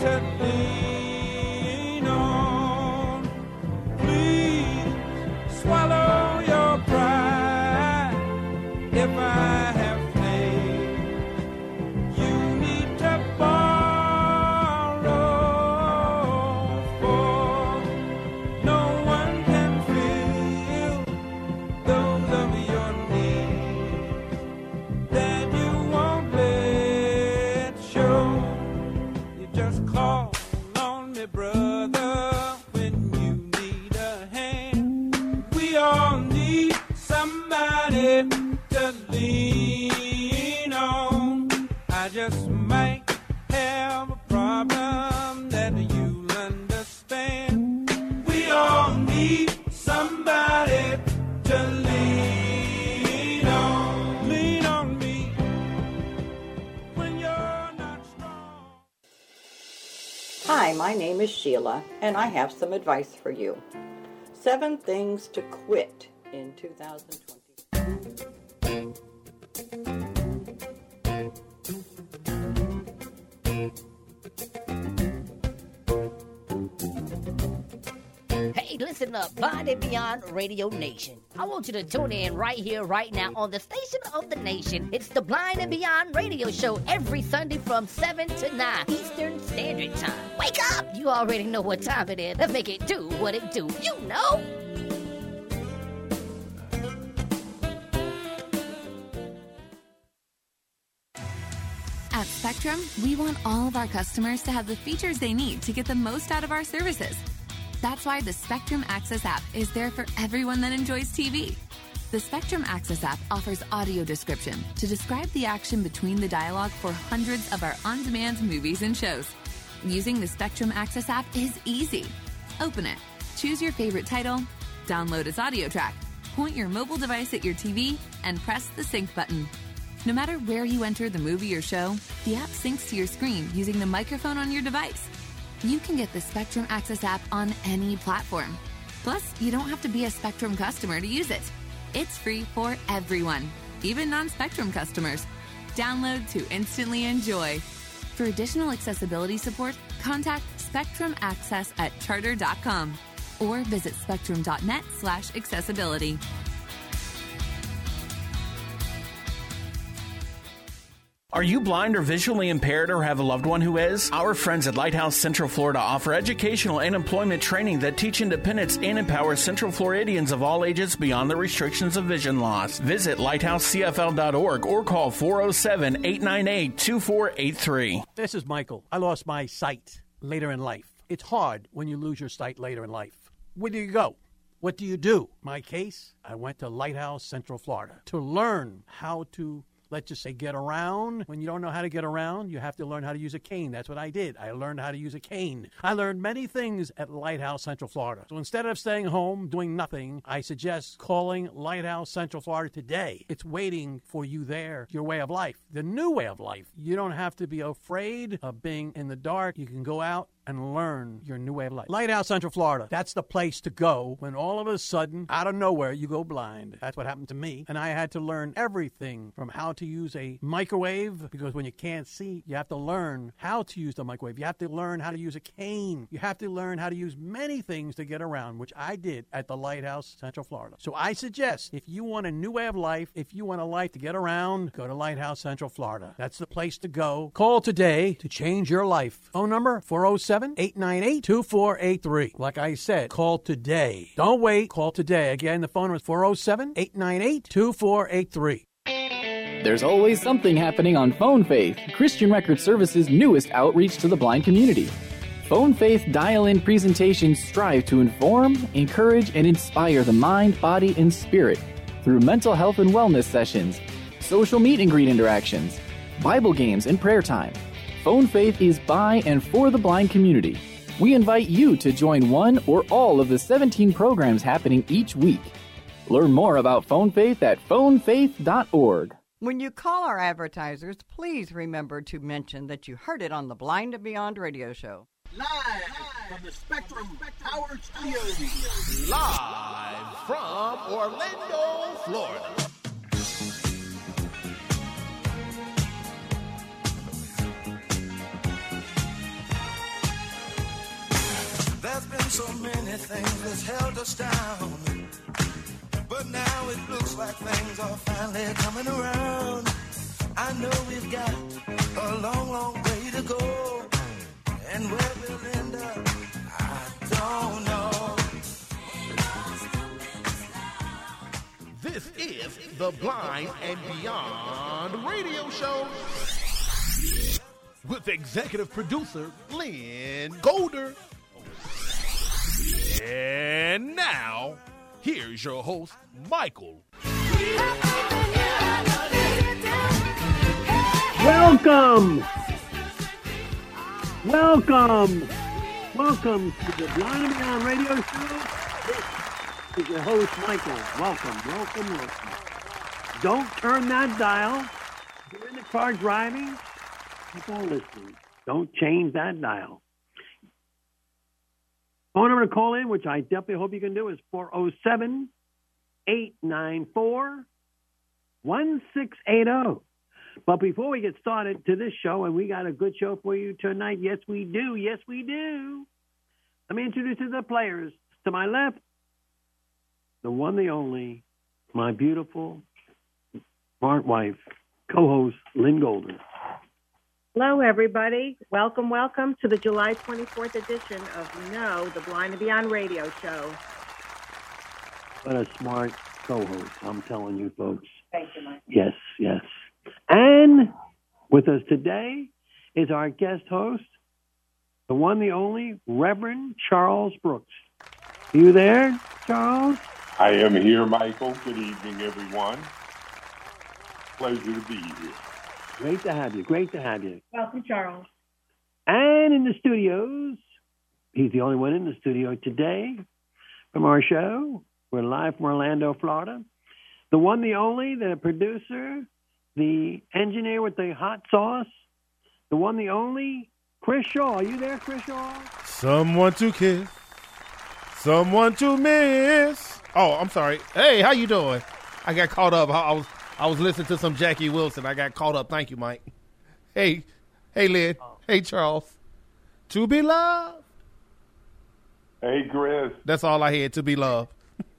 to lean on. Please swallow your pride. If I have faith, you need to borrow, for no one can fill those of your needs that you won't let show. You just call on me, brother, when you need a hand. We all need somebody to lean on. I just might have a problem that you'll understand. We all need somebody to lean on. Lean on me when you're not strong. Hi, my name is Sheila, and I have some advice for you. 7 things to quit in 2020. Hey, listen up, Body Beyond Radio Nation. I want you to tune in right here, right now, on the station of the nation. It's the Blind and Beyond Radio Show every Sunday from 7 to 9 Eastern Standard Time. Wake up! You already know what time it is. Let's make it do what it do. You know! At Spectrum, we want all of our customers to have the features they need to get the most out of our services. That's why the Spectrum Access app is there for everyone that enjoys TV. The Spectrum Access app offers audio description to describe the action between the dialogue for hundreds of our on-demand movies and shows. Using the Spectrum Access app is easy. Open it, choose your favorite title, download its audio track, point your mobile device at your TV, and press the sync button. No matter where you enter the movie or show, the app syncs to your screen using the microphone on your device. You can get the Spectrum Access app on any platform. Plus, you don't have to be a Spectrum customer to use it. It's free for everyone, even non-Spectrum customers. Download to instantly enjoy. For additional accessibility support, contact Spectrum Access at charter.com or visit spectrum.net/accessibility. Are you blind or visually impaired or have a loved one who is? Our friends at Lighthouse Central Florida offer educational and employment training that teach independence and empower Central Floridians of all ages beyond the restrictions of vision loss. Visit lighthousecfl.org or call 407-898-2483. This is Michael. I lost my sight later in life. It's hard when you lose your sight later in life. Where do you go? What do you do? My case, I went to Lighthouse Central Florida to learn how to, let's just say, get around. When you don't know how to get around, you have to learn how to use a cane. That's what I did. I learned how to use a cane. I learned many things at Lighthouse Central Florida. So instead of staying home doing nothing, I suggest calling Lighthouse Central Florida today. It's waiting for you there, your way of life, the new way of life. You don't have to be afraid of being in the dark. You can go out and learn your new way of life. Lighthouse Central Florida, that's the place to go when all of a sudden, out of nowhere, you go blind. That's what happened to me. And I had to learn everything from how to use a microwave, because when you can't see, you have to learn how to use the microwave. You have to learn how to use a cane. You have to learn how to use many things to get around, which I did at the Lighthouse Central Florida. So I suggest, if you want a new way of life, if you want a life to get around, go to Lighthouse Central Florida. That's the place to go. Call today to change your life. Phone number 407-898-2483. Like I said, call today. Don't wait. Call today. Again, the phone number is 407-898-2483. There's always something happening on Phone Faith, Christian Record Service's newest outreach to the blind community. Phone Faith dial-in presentations strive to inform, encourage, and inspire the mind, body, and spirit through mental health and wellness sessions, social meet and greet interactions, Bible games, and prayer time. Phone Faith is by and for the blind community. We invite you to join one or all of the 17 programs happening each week. Learn more about Phone Faith at phonefaith.org. When you call our advertisers, please remember to mention that you heard it on the Blind and Beyond radio show. Live from the Spectrum Power Studios. Live from Orlando, Florida. So many things that's held us down. But now it looks like things are finally coming around. I know we've got a long, long way to go. And where we'll end up, I don't know. This is the Blind and Beyond radio show with executive producer Lynn Golder. And now, here's your host, Michael. Welcome to the Blind and Beyond radio show. This is your host, Michael. Welcome. Don't turn that dial. You're in the car driving. Keep on listening. Don't change that dial. Phone number to call in, which I definitely hope you can do, is 407-894-1680. But before we get started to this show, and we got a good show for you tonight, yes we do. Let me introduce you to the players. To my left, the one, the only, my beautiful, smart wife, co-host, Lynn Golden. Hello, everybody. Welcome to the July 24th edition of the Blind and Beyond radio show. What a smart co-host, I'm telling you, folks. Thank you, Mike. Yes. And with us today is our guest host, the one, the only, Reverend Charles Brooks. You there, Charles? I am here, Michael. Good evening, everyone. Pleasure to be here. Great to have you. Welcome, Charles. And in the studios, he's the only one in the studio today from our show. We're live from Orlando, Florida. The one, the only, the producer, the engineer with the hot sauce, the one, the only, Chris Shaw. Are you there, Chris Shaw? Someone to kiss, someone to miss. Oh, I'm sorry. Hey, how you doing? I got caught up. I was listening to some Jackie Wilson. I got caught up. Thank you, Mike. Hey, Lynn. Hey, Charles. To be loved. Hey, Chris. That's all I had, to be loved.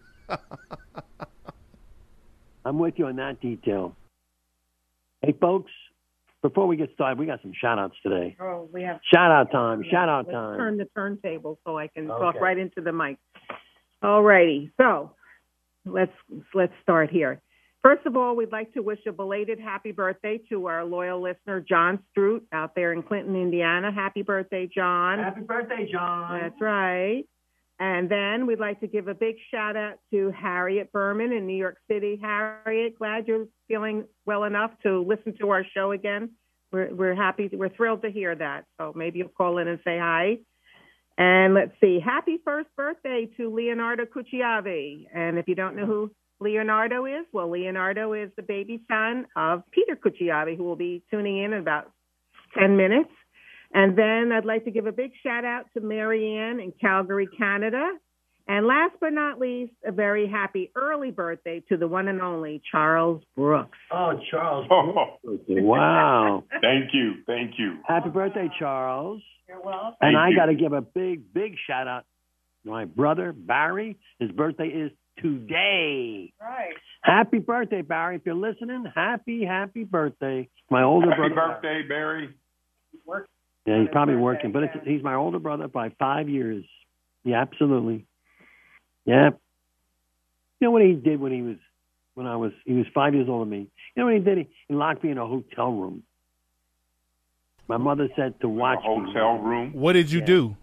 I'm with you on that detail. Hey, folks, before we get started, we got some shout-outs today. Oh, we have Shout-out time. Let's time. turn the turntable so I can talk right into the mic. All righty. So let's start here. First of all, we'd like to wish a belated happy birthday to our loyal listener, John Stroot, out there in Clinton, Indiana. Happy birthday, John. Happy birthday, John. That's right. And then we'd like to give a big shout out to Harriet Berman in New York City. Harriet, glad you're feeling well enough to listen to our show again. We're happy. We're thrilled to hear that. So maybe you'll call in and say hi. And let's see. Happy first birthday to Leonardo Cucciavi. And if you don't know who Leonardo is, well, Leonardo is the baby son of Peter Cucciavi, who will be tuning in about 10 minutes. And then I'd like to give a big shout out to Marianne in Calgary, Canada. And last but not least, a very happy early birthday to the one and only Charles Brooks. Oh, Charles Brooks. Wow. Thank you. Happy birthday, Charles. You're welcome. And I got to give a big shout out to my brother, Barry. His birthday is today. Right. Happy birthday, Barry. If you're listening, happy birthday. My older brother. Happy birthday, Barry. Yeah, he's probably working, but he's my older brother by 5 years. Yeah, absolutely. Yeah. You know what he did he was 5 years older than me. You know what he did? He locked me in a hotel room. My mother said to watch me. Hotel room? What did you do?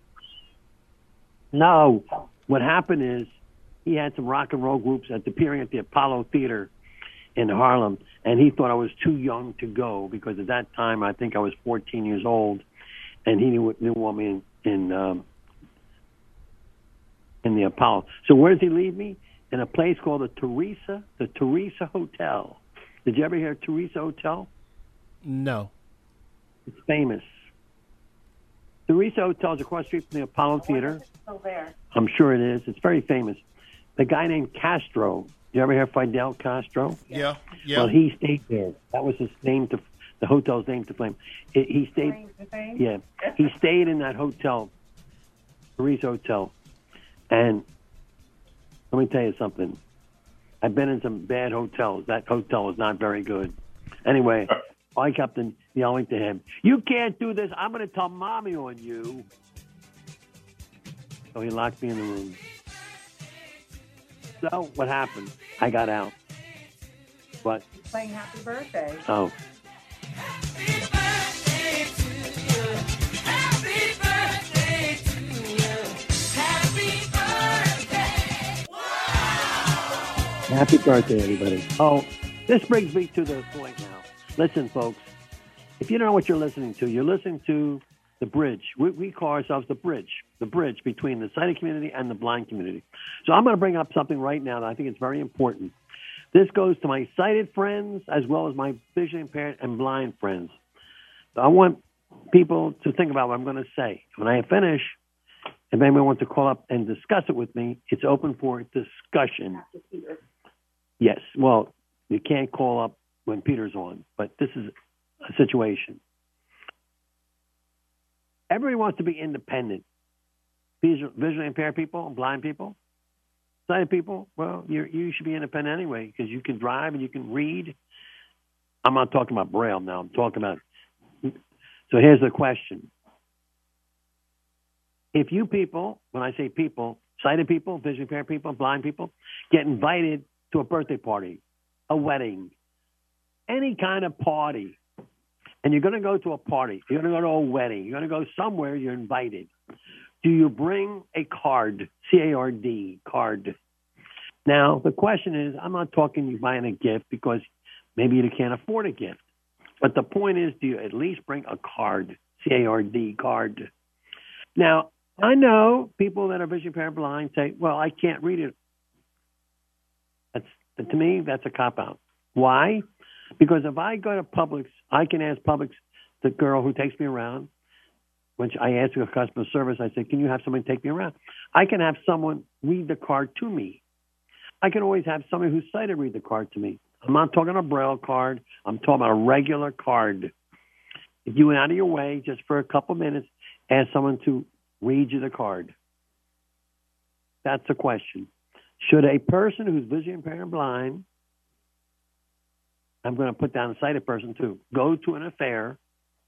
No. What happened is he had some rock and roll groups appearing at the Apollo Theater in Harlem, and he thought I was too young to go because at that time I think I was 14 years old, and he didn't want me in the Apollo. So where does he leave me? In a place called the Teresa Hotel. Did you ever hear of Teresa Hotel? No. It's famous. Teresa Hotel is across the street from the Apollo Theater. It's still there. I'm sure it is. It's very famous. The guy named Castro. You ever hear Fidel Castro? Yeah. Well, he stayed there. That was his name to the hotel's name to flame. He stayed. Yeah, he stayed in that hotel, Teresa Hotel. And let me tell you something. I've been in some bad hotels. That hotel was not very good. Anyway, I kept yelling to him, "You can't do this. I'm going to tell Mommy on you." So he locked me in the room. So what happened? I got out. What? Playing Happy Birthday. Oh. Happy birthday, everybody. Oh, this brings me to the point now. Listen, folks, if you don't know what you're listening to The Bridge. We call ourselves The Bridge between the sighted community and the blind community. So I'm going to bring up something right now that I think is very important. This goes to my sighted friends as well as my visually impaired and blind friends. So I want people to think about what I'm going to say. When I finish, if anyone wants to call up and discuss it with me, it's open for discussion. Yes, well, you can't call up when Peter's on, but this is a situation. Everybody wants to be independent. Visually impaired people, blind people, sighted people, well, you should be independent anyway because you can drive and you can read. I'm not talking about Braille now. I'm talking about... So here's the question. If you people, when I say people, sighted people, visually impaired people, blind people, get invited to a birthday party, a wedding, any kind of party, and you're going to go to a party, you're going to go to a wedding, you're going to go somewhere, you're invited. Do you bring a card, C-A-R-D, card? Now, the question is, I'm not talking you buying a gift because maybe you can't afford a gift. But the point is, do you at least bring a card, C-A-R-D, card? Now, I know people that are visually impaired blind say, well, I can't read it. To me, that's a cop-out. Why? Because if I go to Publix, I can ask Publix, the girl who takes me around, when I ask her customer service, I say, can you have someone take me around? I can have someone read the card to me. I can always have somebody who's sighted read the card to me. I'm not talking a Braille card. I'm talking about a regular card. If you went out of your way just for a couple minutes, ask someone to read you the card. That's the question. Should a person who's visually impaired and blind, I'm going to put down a sighted person too, go to an affair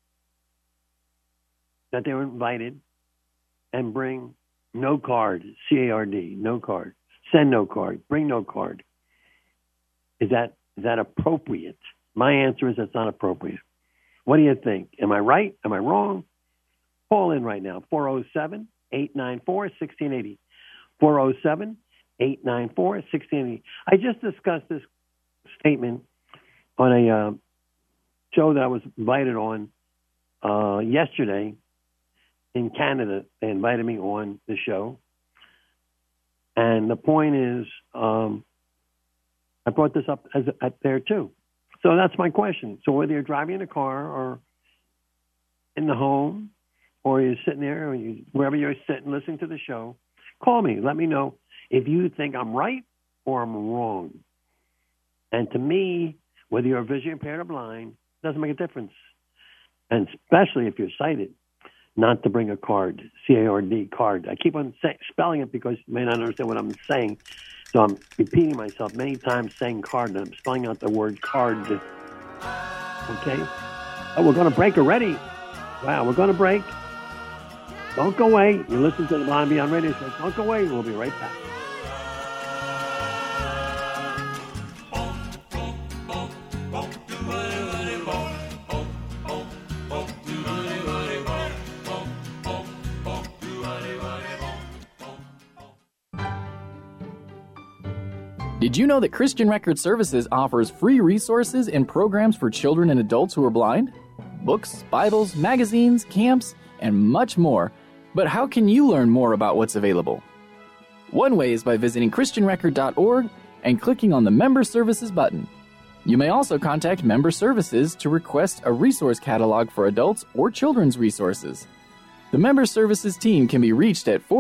that they were invited and bring no card, C-A-R-D, no card, send no card, bring no card? Is that appropriate? My answer is that's not appropriate. What do you think? Am I right? Am I wrong? Call in right now, 407-894-1680. 407-894-1680. I just discussed this statement on a show that I was invited on yesterday in Canada. They invited me on the show. And the point is, I brought this up there too. So that's my question. So whether you're driving in a car or in the home or you're sitting there or wherever you're sitting listening to the show, call me. Let me know if you think I'm right or I'm wrong. And to me, whether you're visually impaired or blind, it doesn't make a difference. And especially if you're sighted, not to bring a card, C-A-R-D, card. I keep on spelling it because you may not understand what I'm saying. So I'm repeating myself many times saying card, and I'm spelling out the word card. Okay? Oh, we're going to break already. Wow, we're going to break. Don't go away. You listen to the Blind Beyond Radio Show. Don't go away. We'll be right back. Did you know that Christian Record Services offers free resources and programs for children and adults who are blind? Books, Bibles, magazines, camps, and much more. But how can you learn more about what's available? One way is by visiting ChristianRecord.org and clicking on the Member Services button. You may also contact Member Services to request a resource catalog for adults or children's resources. The Member Services team can be reached at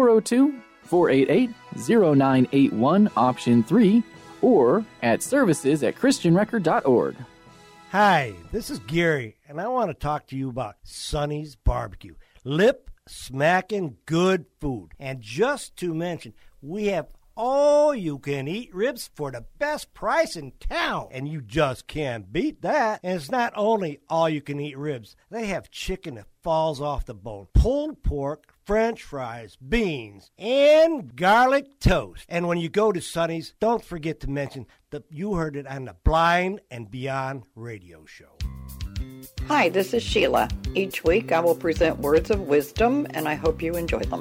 402-488-0981 option 3 or at services@christianrecord.org. Hi, this is Gary, and I want to talk to you about Sonny's Barbecue. Lip smacking good food. And just to mention, we have all-you-can-eat ribs for the best price in town. And you just can't beat that. And it's not only all-you-can-eat ribs. They have chicken that falls off the bone, pulled pork, French fries, beans, and garlic toast. And when you go to Sonny's, don't forget to mention that you heard it on the Blind and Beyond radio show. Hi, this is Sheila. Each week I will present words of wisdom, and I hope you enjoy them.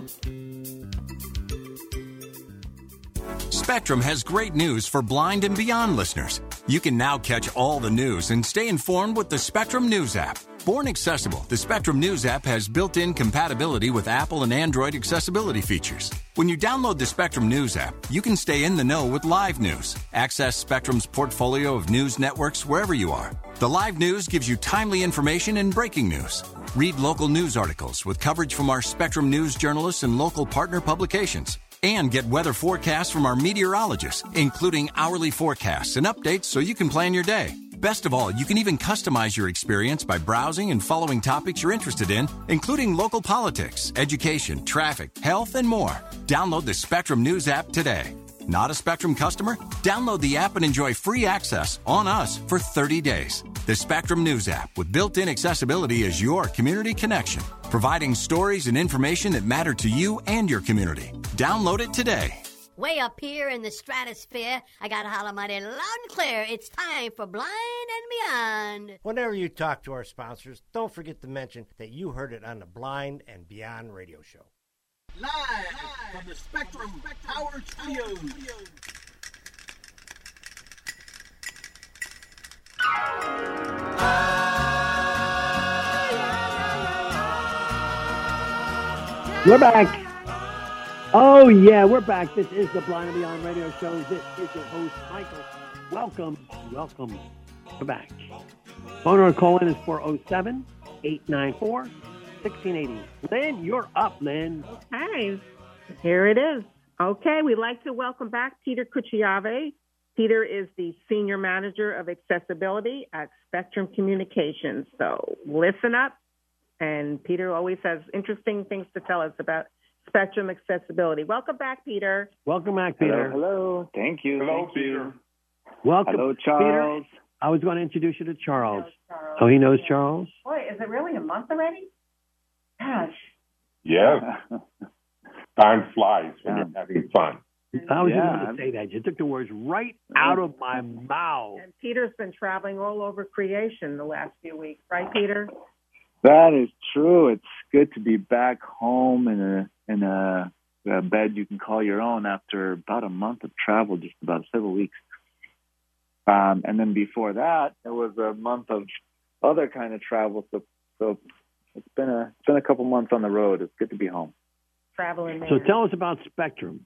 Spectrum has great news for Blind and Beyond listeners. You can now catch all the news and stay informed with the Spectrum News app. Born accessible, the Spectrum News app has built-in compatibility with Apple and Android accessibility features. When you download the Spectrum News app, you can stay in the know with live news. Access Spectrum's portfolio of news networks wherever you are. The live news gives you timely information and breaking news. Read local news articles with coverage from our Spectrum News journalists and local partner publications. And get weather forecasts from our meteorologists, including hourly forecasts and updates so you can plan your day. Best of all, you can even customize your experience by browsing and following topics you're interested in, including local politics, education, traffic, health, and more. Download the Spectrum News app today. Not a Spectrum customer? Download the app and enjoy free access on us for 30 days. The Spectrum News app with built-in accessibility is your community connection, providing stories and information that matter to you and your community. Download it today. Way up here in the stratosphere, I got to holler mighty loud and clear. It's time for Blind and Beyond. Whenever you talk to our sponsors, don't forget to mention that you heard it on the Blind and Beyond radio show. Live from the Spectrum Power Studios. We're back. Oh, yeah, we're back. This is the Blind and Beyond radio show. This is your host, Michael. Welcome. We're back. Phone or call in is 407-894-1680. Lynn, you're up, Lynn. Okay, here it is. Okay, we'd like to welcome back Peter Cucciave. Peter is the Senior Manager of Accessibility at Spectrum Communications. So listen up, and Peter always has interesting things to tell us about Spectrum accessibility. Welcome back, Peter. Welcome back, Peter. Hello. Thank you. Hello, Peter. Welcome, Hello, Charles. Peter. I was going to introduce you to Charles. Oh, he knows Charles? Boy, is it really a month already? Gosh. Yeah. Time flies when you're having fun. I was just going to say that. You took the words right out of my mouth. And Peter's been traveling all over creation the last few weeks, right, Peter? That is true. It's good to be back home in a bed you can call your own after about a month of travel, just about several weeks. And then before that, it was a month of other kind of travel. So it's been a couple months on the road. It's good to be home. Traveling man. So tell us about Spectrum.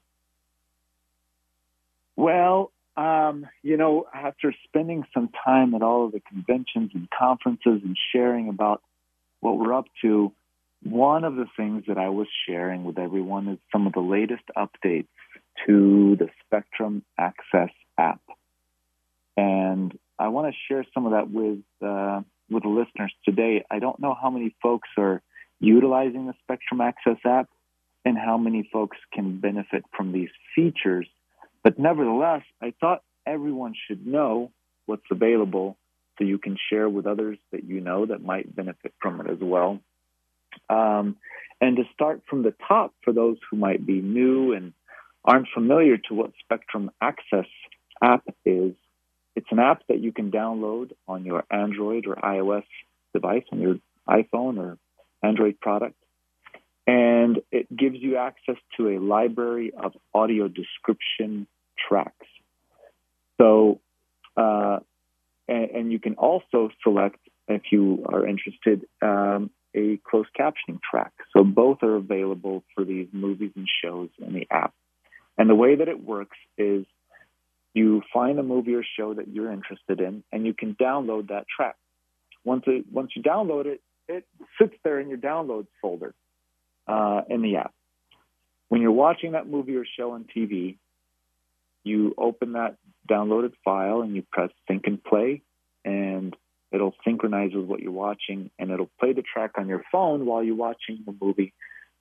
Well, after spending some time at all of the conventions and conferences and sharing about what we're up to, one of the things that I was sharing with everyone is some of the latest updates to the Spectrum Access app. And I want to share some of that with the listeners today. I don't know how many folks are utilizing the Spectrum Access app and how many folks can benefit from these features. But nevertheless, I thought everyone should know what's available so you can share with others that you know that might benefit from it as well. And to start from the top, for those who might be new and aren't familiar to what Spectrum Access app is, it's an app that you can download on your Android or iOS device, on your iPhone or Android product. And it gives you access to a library of audio description tracks. So, and you can also select, if you are interested, a closed captioning track. So both are available for these movies and shows in the app. And the way that it works is you find a movie or show that you're interested in, and you can download that track. Once you download it, it sits there in your downloads folder in the app. When you're watching that movie or show on TV, you open that downloaded file and you press sync and play, and it'll synchronize with what you're watching, and it'll play the track on your phone while you're watching the movie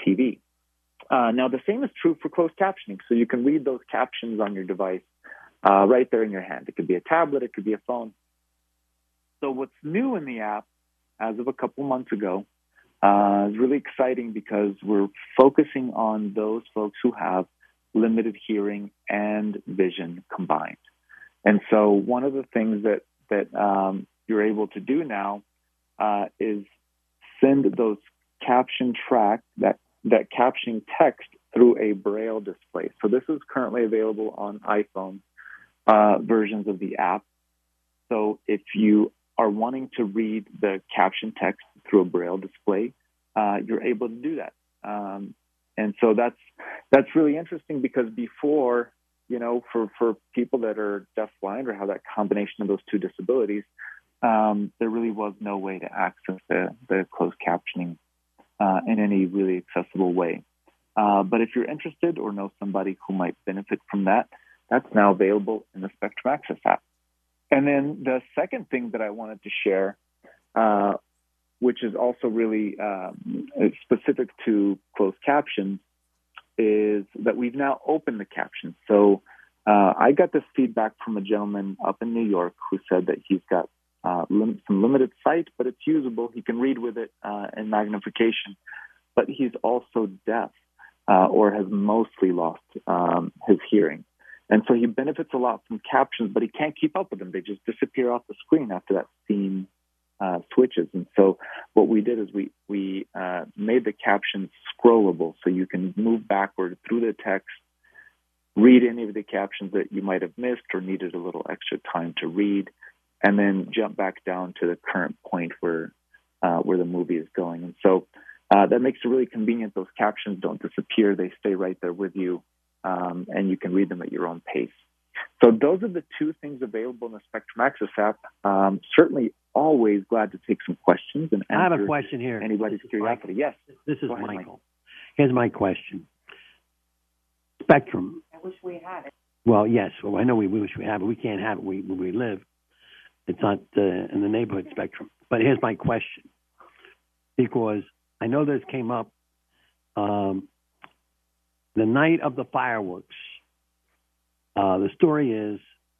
TV. Now, the same is true for closed captioning. So you can read those captions on your device right there in your hand. It could be a tablet. It could be a phone. So what's new in the app as of a couple months ago is really exciting because we're focusing on those folks who have limited hearing and vision combined. And so one of the things that you're able to do now is send those caption tracks, that captioning text through a Braille display. So this is currently available on iPhone versions of the app. So if you are wanting to read the caption text through a Braille display, you're able to do that. And so that's really interesting because before, for people that are deafblind or have that combination of those two disabilities, there really was no way to access the closed captioning in any really accessible way. But if you're interested or know somebody who might benefit from that, that's now available in the Spectrum Access app. And then the second thing that I wanted to share, which is also really specific to closed captions, is that we've now opened the captions. So I got this feedback from a gentleman up in New York who said that he's got some limited sight, but it's usable. He can read with it in magnification, but he's also deaf or has mostly lost his hearing. And so he benefits a lot from captions, but he can't keep up with them. They just disappear off the screen after that scene switches. And so what we did is we made the captions scrollable, so you can move backward through the text, read any of the captions that you might have missed or needed a little extra time to read, and then jump back down to the current point where the movie is going. And so that makes it really convenient. Those captions don't disappear. They stay right there with you, and you can read them at your own pace. So those are the two things available in the Spectrum Access app. Certainly always glad to take some questions and answer. I have a question here. Anybody's curiosity. Yes. This is ahead, Michael. Here's my question. Spectrum. I wish we had it. Well, yes. Well, I know we wish we had it. We can't have it where we live. It's not in the neighborhood Spectrum. But here's my question. Because I know this came up the night of the fireworks. The story is,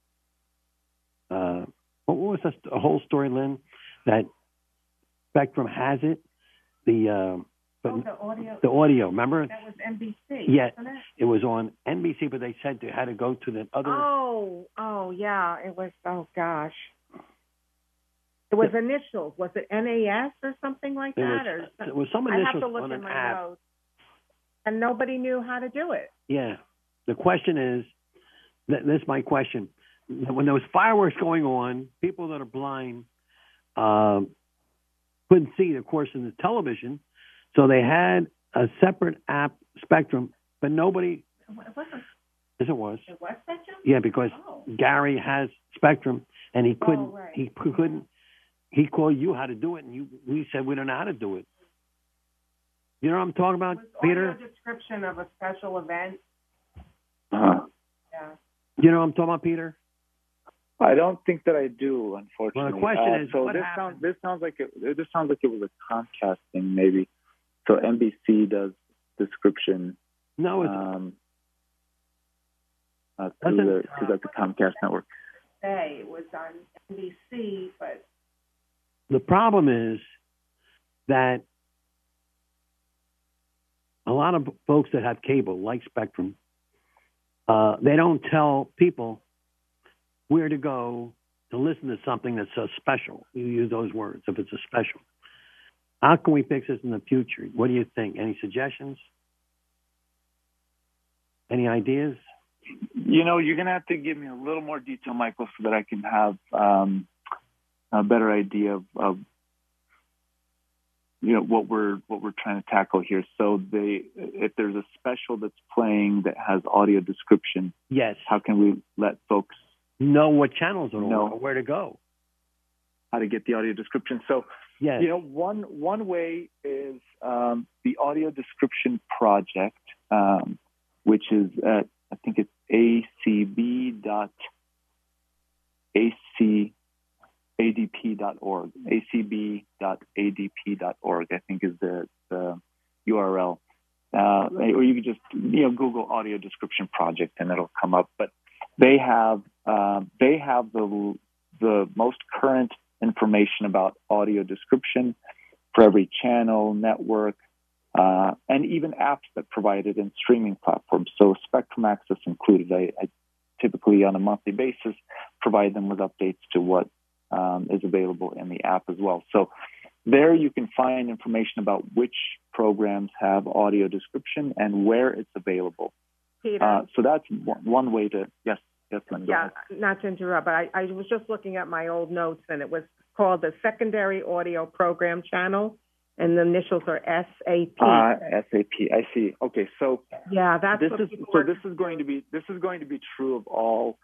what was the whole story, Lynn? That Spectrum has it. The audio. The audio, remember? That was NBC. Yeah, wasn't it? It was on NBC, but they said they had to go to the other. Oh, yeah. It was. Oh gosh. It was initials. Was it NAS or something like that? It was some initials I have to look on in an my app. notes. And nobody knew how to do it. Yeah. The question is, this is my question. When there was fireworks going on, people that are blind couldn't see, of course, in the television. So they had a separate app, Spectrum, but nobody. It wasn't. Yes, it was. It was Spectrum? Yeah, because Gary has Spectrum, and he couldn't. right. He couldn't. He called you how to do it, and we said we don't know how to do it. You know what I'm talking about, Peter? Audio description of a special event. Uh-huh. Yeah. You know what I'm talking about, Peter? I don't think that I do, unfortunately. Well, the question is, so what this happened? sounds like it was a Comcast thing, maybe. So NBC does description. No, through the Comcast network. Say it was on NBC, but the problem is that a lot of folks that have cable, like Spectrum, they don't tell people where to go to listen to something that's so special. You use those words, if it's a special. How can we fix this in the future? What do you think? Any suggestions? Any ideas? You're going to have to give me a little more detail, Michael, so that I can have a better idea of what we're trying to tackle here. So if there's a special that's playing that has audio description, yes, how can we let folks know what channels are on or where to go? How to get the audio description. So, yes. One way is the Audio Description Project, which is at, I think it's acb.adp.org. acb.adp.org, I think, is the URL. or you can just Google audio description project and it'll come up. But they have the most current information about audio description for every channel, network, and even apps that provide it in streaming platforms. So Spectrum Access included. I typically on a monthly basis provide them with updates to what is available in the app as well. So there you can find information about which programs have audio description and where it's available. Peter? So that's one way to, yes, Lynn, go Yeah, ahead. not to interrupt, but I was just looking at my old notes, and it was called the Secondary Audio Program Channel, and the initials are SAP. SAP, I see. Okay, so yeah, that's this what is people so. are- This is going to be true of all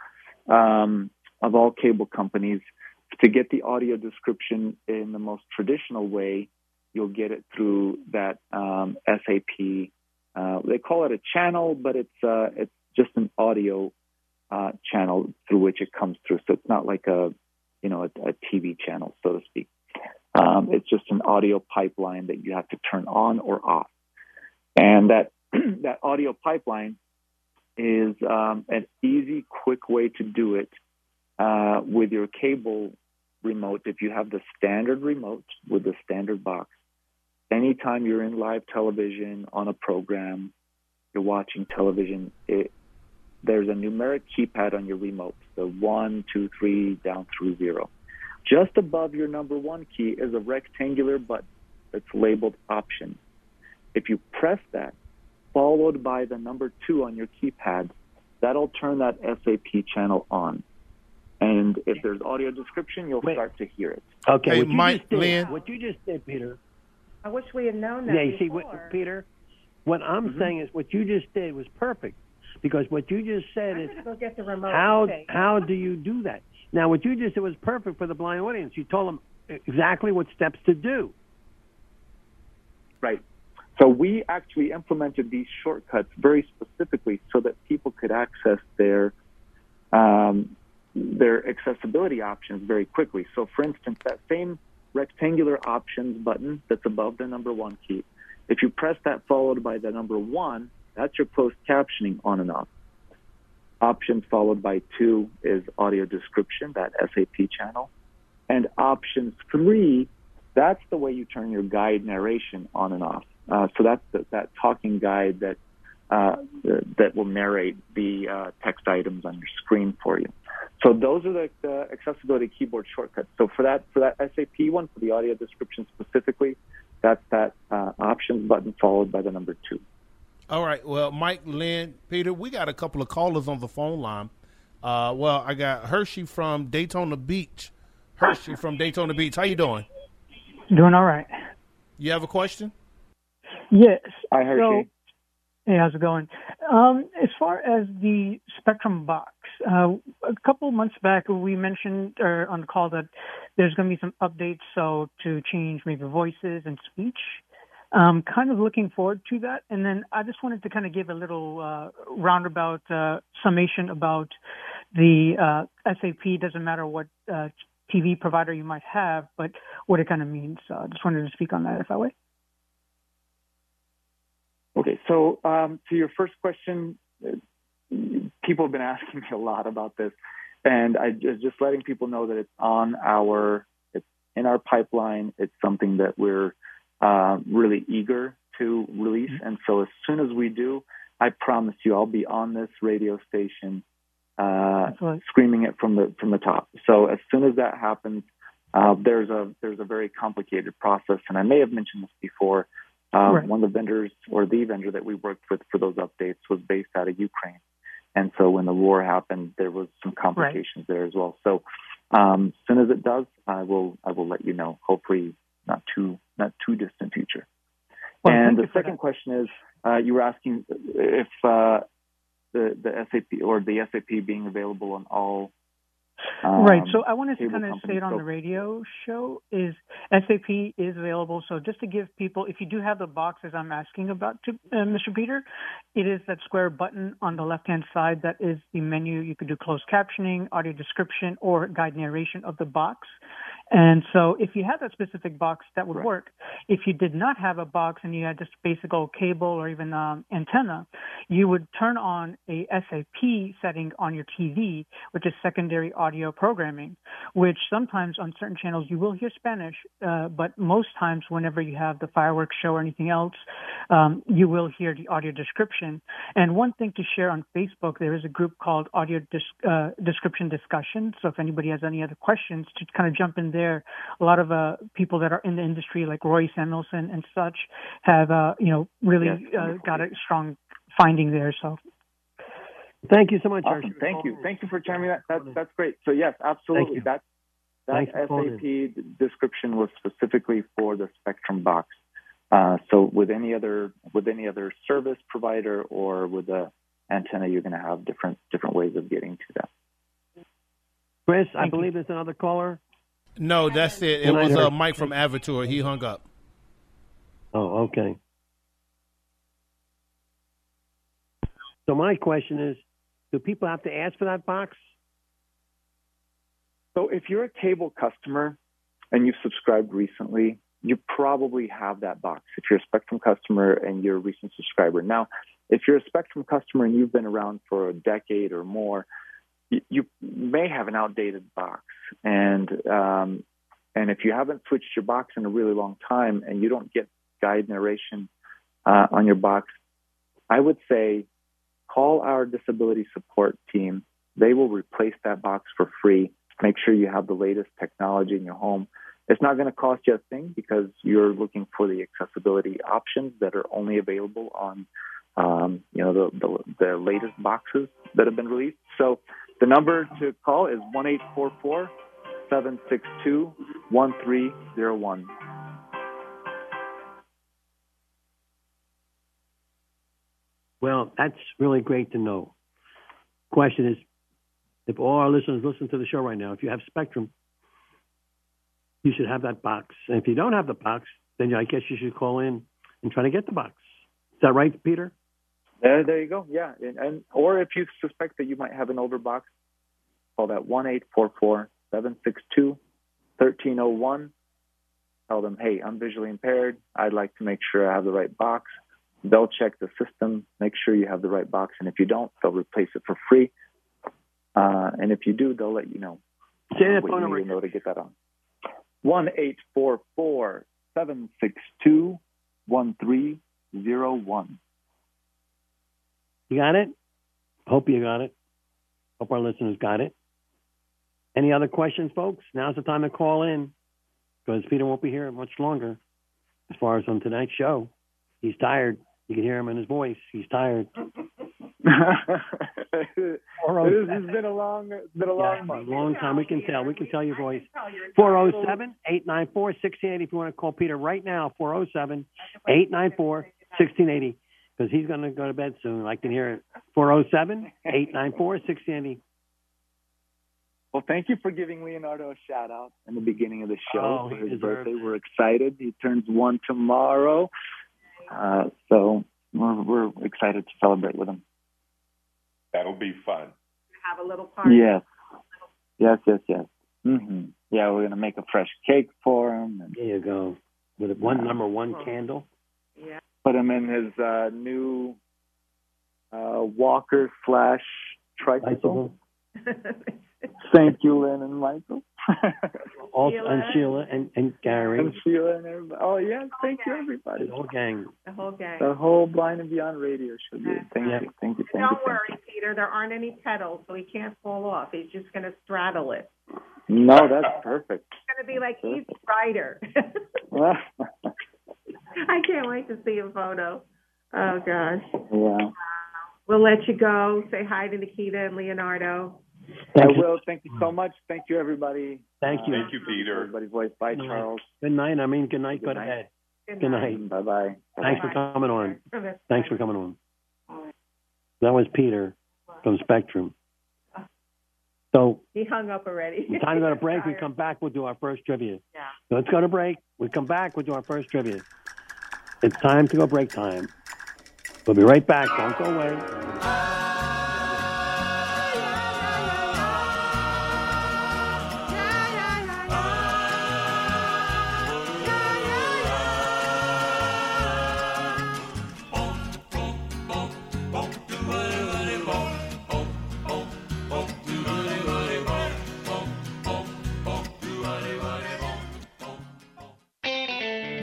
cable companies. To get the audio description in the most traditional way, you'll get it through that SAP. They call it a channel, but it's just an audio channel through which it comes through. So it's not like a TV channel, so to speak. It's just an audio pipeline that you have to turn on or off, and that that audio pipeline is an easy, quick way to do it with your cable remote. If you have the standard remote with the standard box, anytime you're in live television on a program, you're watching television, there's a numeric keypad on your remote, so 1, 2, 3, down through 0. Just above your number 1 key is a rectangular button that's labeled Options. If you press that, followed by the number 2 on your keypad, that'll turn that SAP channel on. And if there's audio description, you'll start to hear it. Okay, Hey, Mike, Lynn. What you just did, Peter. I wish we had known that Yeah, you see, before. Peter, what I'm saying is what you just did was perfect, because what you just said I'm is gonna go get the remote. how do you do that? Now, what you just did was perfect for the blind audience. You told them exactly what steps to do. Right. So we actually implemented these shortcuts very specifically so that people could access their accessibility options very quickly. So, for instance, that same rectangular Options button that's above the number 1 key, if you press that followed by the number 1, that's your closed captioning on and off. Options followed by 2 is audio description, that SAP channel. And Options 3, that's the way you turn your guide narration on and off. So that's that talking guide that will narrate the text items on your screen for you. So those are the accessibility keyboard shortcuts. So for that SAP one, for the audio description specifically, that's that Options button followed by the number 2. All right. Well, Mike, Lynn, Peter, we got a couple of callers on the phone line. I got Hershey from Daytona Beach. Hershey from Daytona Beach. How you doing? Doing all right. You have a question? Yes. Hi, Hershey. Hey, how's it going? As far as the Spectrum box, a couple months back we mentioned on the call that there's going to be some updates, so to change maybe voices and speech. Kind of looking forward to that. And then I just wanted to kind of give a little roundabout summation about the SAP. Doesn't matter what TV provider you might have, but what it kind of means. I just wanted to speak on that, if I may. Okay, so to your first question, people have been asking me a lot about this, and I just letting people know that it's in our pipeline. It's something that we're really eager to release, and so as soon as we do, I promise you, I'll be on this radio station screaming it from the top. So as soon as that happens, there's a very complicated process, and I may have mentioned this before. Right. One of the vendors, or the vendor that we worked with for those updates, was based out of Ukraine, and so when the war happened, there was some complications there as well. So as soon as it does, I will let you know. Hopefully, not too distant future. Well, and the second question is, you were asking if the SAP or the SAP being available on all. Right. So I wanted to cable kind of say it on the radio show is SAP is available. So just to give people, if you do have the box as I'm asking about to Mr. Peter, it is that square button on the left-hand side. That is the menu. You could do closed captioning, audio description, or guide narration of the box. And so if you had that specific box, that would work. If you did not have a box and you had just basic old cable or even antenna, you would turn on a SAP setting on your TV, which is secondary audio programming, which sometimes on certain channels you will hear Spanish, but most times whenever you have the fireworks show or anything else, you will hear the audio description. And one thing to share on Facebook, there is a group called Audio Description Discussion. So if anybody has any other questions, to kind of jump in there. A lot of people that are in the industry, like Roy Samuelson and such, have really got a strong finding there. So, thank you so much. Awesome. Thank you for sharing that. That's great. So yes, absolutely. That SAP description was specifically for the Spectrum box. So with any other service provider or with the antenna, you're going to have different ways of getting to that. Chris, I believe there's another caller. No, that's it. It was Mike from Avatar. He hung up. Oh, okay. So my question is, do people have to ask for that box? So if you're a cable customer and you've subscribed recently, you probably have that box. If you're a Spectrum customer and you're a recent subscriber. Now, if you're a Spectrum customer and you've been around for a decade or more, you may have an outdated box, and if you haven't switched your box in a really long time and you don't get guide narration on your box, I would say call our disability support team. They will replace that box for free. Make sure you have the latest technology in your home. It's not going to cost you a thing because you're looking for the accessibility options that are only available on the latest boxes that have been released. So the number to call is 1-844-762-1301. Well, that's really great to know. Question is, if all our listeners listen to the show right now, if you have Spectrum, you should have that box. And if you don't have the box, then I guess you should call in and try to get the box. Is that right, Peter? There you go. Yeah, or if you suspect that you might have an older box, call that 1-844-762-1301. Tell them, hey, I'm visually impaired. I'd like to make sure I have the right box. They'll check the system, make sure you have the right box, and if you don't, they'll replace it for free. And if you do, they'll let you know. Say that phone number. You know to get that on. 1-844-762-1301. You got it? Hope you got it. Hope our listeners got it. Any other questions, folks? Now's the time to call in because Peter won't be here much longer as far as on tonight's show. He's tired. You can hear him in his voice. He's tired. It's been a long month. A long time. We can tell. We can tell your voice. 407-894-1680. If you want to call Peter right now, 407-894-1680. Because he's going to go to bed soon. I can hear it. 407-894-1680. Well, thank you for giving Leonardo a shout-out in the beginning of the show for his birthday. We're excited. He turns 1 tomorrow. So we're excited to celebrate with him. That'll be fun. Have a little party. Yes. Mm-hmm. Yeah, we're going to make a fresh cake for him. There you go. With number one candle. Yeah. Put him in his new walker / tricycle. Thank you, Lynn and Michael. And Sheila and Gary. And Sheila and everybody. Oh, yes. Thank you, everybody. The whole gang. The whole Blind and Beyond radio show. Thank you. Don't worry, Peter. There aren't any pedals, so he can't fall off. He's just going to straddle it. No, that's perfect. It's going to be like Easy Rider. I can't wait to see a photo. Oh, gosh. Yeah. We'll let you go. Say hi to Nikita and Leonardo. I will. Thank you so much. Thank you, everybody. Thank you. Thank you, Peter. Everybody's voice. Bye, Charles. Good night. Good night. Go to bed. Good night. Bye-bye. Thanks for coming on. Thanks for coming on. That was Peter from Spectrum. So he hung up already. Time to go to break. We come back. We'll do our first trivia. Yeah. So let's go to break. We come back. We'll do our first trivia. It's time to go break time. We'll be right back. Don't go away.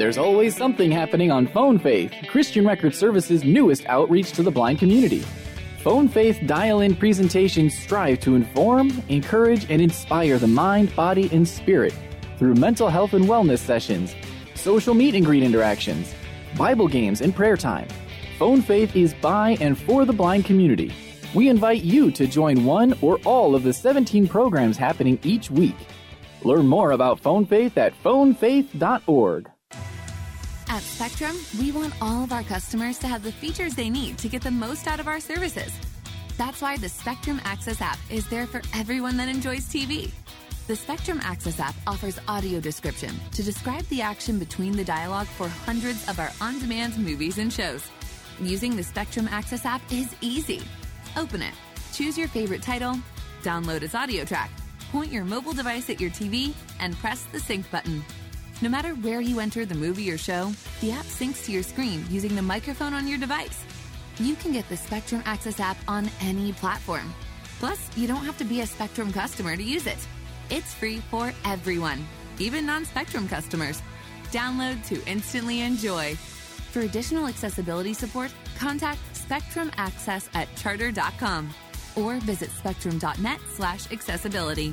There's always something happening on Phone Faith, Christian Record Services' newest outreach to the blind community. Phone Faith dial-in presentations strive to inform, encourage, and inspire the mind, body, and spirit through mental health and wellness sessions, social meet and greet interactions, Bible games, and prayer time. Phone Faith is by and for the blind community. We invite you to join one or all of the 17 programs happening each week. Learn more about Phone Faith at phonefaith.org. At Spectrum, we want all of our customers to have the features they need to get the most out of our services. That's why the Spectrum Access app is there for everyone that enjoys TV. The Spectrum Access app offers audio description to describe the action between the dialogue for hundreds of our on-demand movies and shows. Using the Spectrum Access app is easy. Open it, choose your favorite title, download its audio track, point your mobile device at your TV, and press the sync button. No matter where you enter the movie or show, the app syncs to your screen using the microphone on your device. You can get the Spectrum Access app on any platform. Plus, you don't have to be a Spectrum customer to use it. It's free for everyone, even non-Spectrum customers. Download to instantly enjoy. For additional accessibility support, contact Spectrum Access at charter.com or visit spectrum.net/accessibility.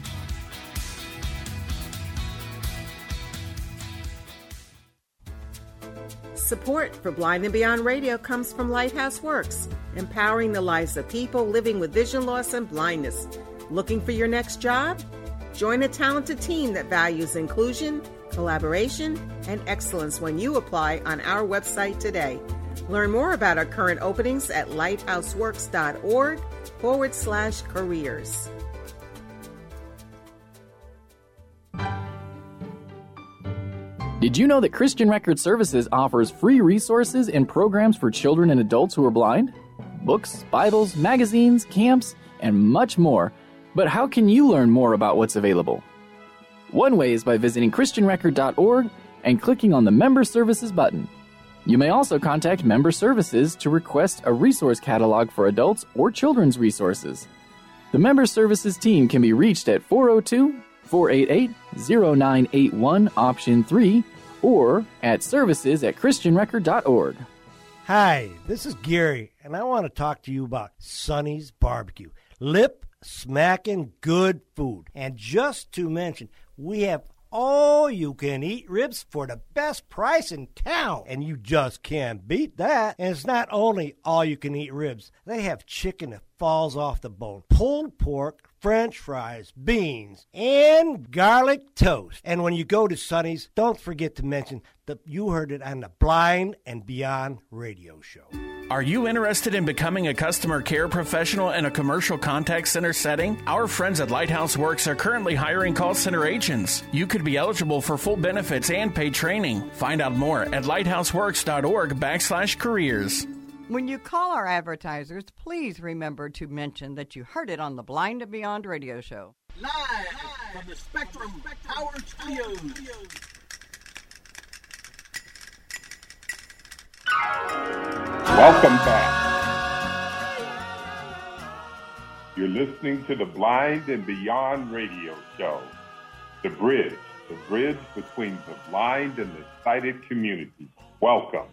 Support for Blind and Beyond Radio comes from Lighthouse Works, empowering the lives of people living with vision loss and blindness. Looking for your next job? Join a talented team that values inclusion, collaboration, and excellence when you apply on our website today. Learn more about our current openings at lighthouseworks.org/careers. Did you know that Christian Record Services offers free resources and programs for children and adults who are blind? Books, Bibles, magazines, camps, and much more. But how can you learn more about what's available? One way is by visiting christianrecord.org and clicking on the Member Services button. You may also contact Member Services to request a resource catalog for adults or children's resources. The Member Services team can be reached at 402-488-0981 option 3 or at services@christianrecord.org. Hi, this is Gary, and I want to talk to you about Sonny's Barbecue. Lip-smacking good food. And just to mention, we have all-you-can-eat ribs for the best price in town. And you just can't beat that. And it's not only all-you-can-eat ribs. They have chicken that falls off the bone, pulled pork, French fries, beans, and garlic toast. And when you go to Sonny's, don't forget to mention that you heard it on the Blind and Beyond radio show. Are you interested in becoming a customer care professional in a commercial contact center setting? Our friends at Lighthouse Works are currently hiring call center agents. You could be eligible for full benefits and paid training. Find out more at lighthouseworks.org/careers. When you call our advertisers, please remember to mention that you heard it on the Blind and Beyond radio show. Live from the Spectrum Power Studios. Welcome back. You're listening to the Blind and Beyond radio show, The Bridge between the blind and the sighted community. Welcome.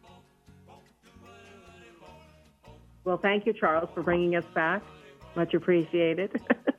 Well, thank you, Charles, for bringing us back. Much appreciated.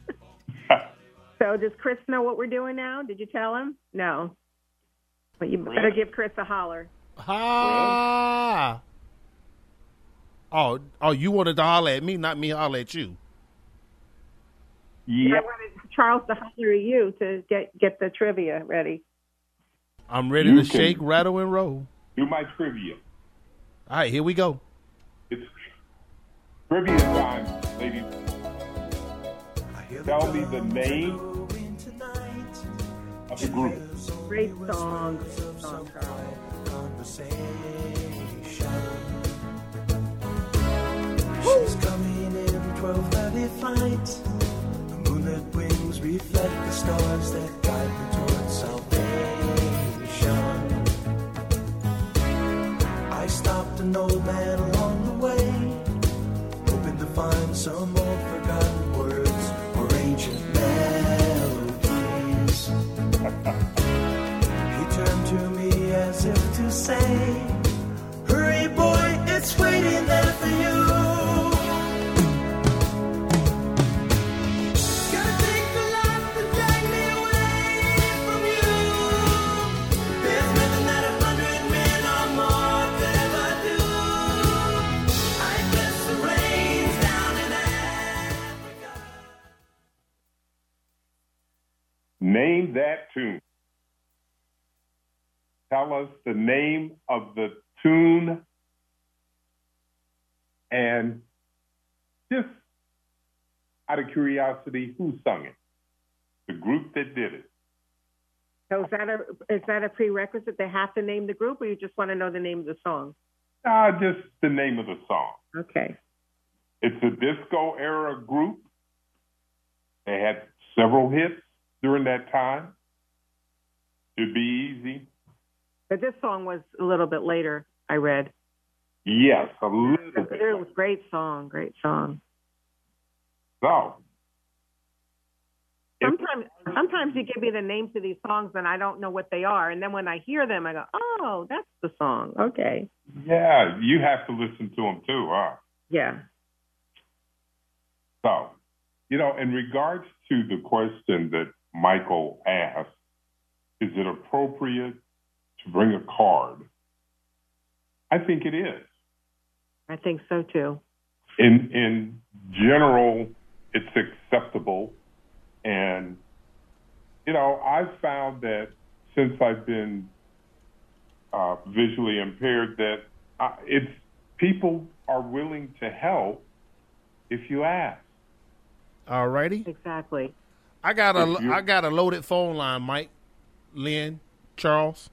So does Chris know what we're doing now? Did you tell him? No. But you better give Chris a holler. Ah. Oh, you wanted to holler at me, not me holler at you. Yeah. I wanted Charles to holler at you to get the trivia ready. I'm ready to shake, rattle, and roll. Do my trivia. All right, here we go. It's trivia time, ladies. Tell me the name of the group. Great song, Charles. She's coming in 12:30 flight. The moonlit wings reflect the stars that guide me towards salvation. I stopped an old man along the way, hoping to find some old forgotten words or ancient melodies. He turned to me as if to Name that tune. Tell us the name of the tune and just out of curiosity, who sung it? The group that did it. So is that a prerequisite? They have to name the group, or you just want to know the name of the song? Just the name of the song. Okay. It's a disco era group. They had several hits during that time. It'd be easy. But this song was a little bit later, I read. Yes, a little bit. It was a great song, great song. So. Sometimes you give me the names of these songs and I don't know what they are. And then when I hear them, I go, oh, that's the song. Okay. Yeah, you have to listen to them too, huh? Yeah. So, in regards to the question that Michael asked, is it appropriate to bring a card? I think it is. I think so too. In general, it's acceptable. And, I've found that since I've been visually impaired, that people are willing to help if you ask. All righty. Exactly. I got a loaded phone line, Mike, Lynn, Charles.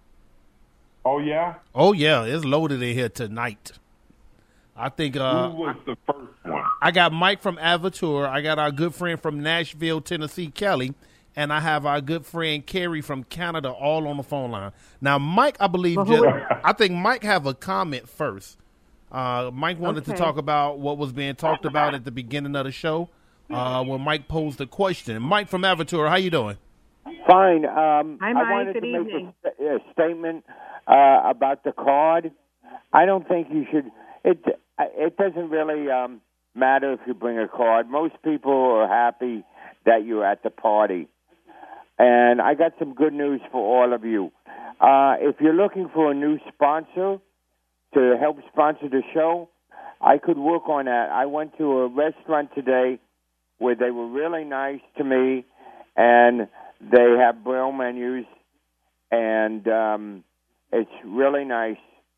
Oh, yeah? Oh, yeah. It's loaded in here tonight. I think who was the first one? I got Mike from Avatur. I got our good friend from Nashville, Tennessee, Kelly. And I have our good friend Carrie from Canada all on the phone line. Now, Mike, I believe, I think Mike have a comment first. Mike wanted to talk about what was being talked about at the beginning of the show when Mike posed the question. Mike from Avatur, how you doing? Fine. Hi, Mike. I wanted Good to evening. make a statement about the card. I don't think you should. It doesn't really matter if you bring a card. Most people are happy that you're at the party. And I got some good news for all of you. If you're looking for a new sponsor to help sponsor the show, I could work on that. I went to a restaurant today where they were really nice to me, and they have Braille menus, and it's really nice.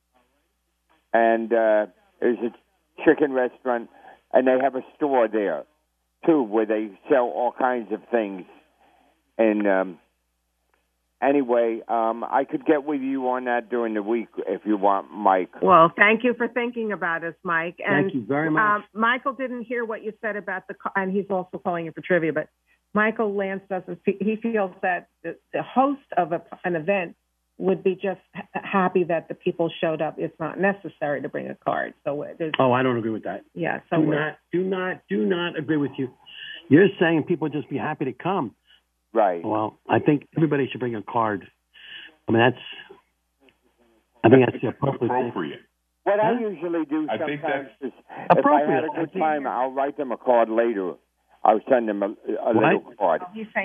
And there's a chicken restaurant, and they have a store there, too, where they sell all kinds of things. And anyway, I could get with you on that during the week if you want, Mike. Well, thank you for thinking about us, Mike. And, thank you very much. Michael didn't hear what you said about and he's also calling it for trivia, but Michael Lance he feels that the host of an event would be just happy that the people showed up. It's not necessary to bring a card. So I don't agree with that. Yeah. So do not agree with you. You're saying people just be happy to come. Right. Well, I think everybody should bring a card. I mean, I think that's the appropriate thing. What I usually do I think sometimes is, that's if I had a good time, I'll write them a card later. I'll send them a little card.